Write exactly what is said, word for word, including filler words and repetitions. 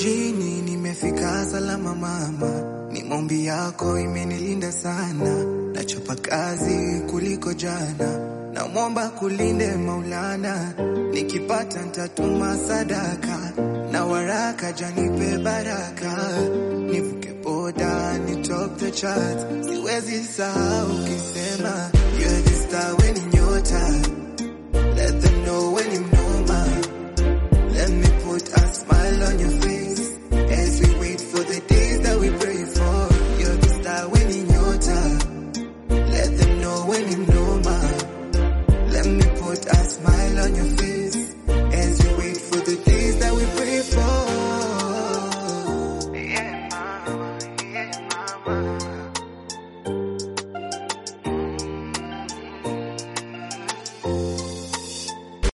mjini nimefika salama mama, ni maombi yako imenilinda sana, nachapa kazi kuliko jana, na muomba kulinde Maulana, nikipata nitatuma sadaka, na waraka janipe baraka, nivuke boda ni top the chart, siwezi sahau ukisema you're the star when nyota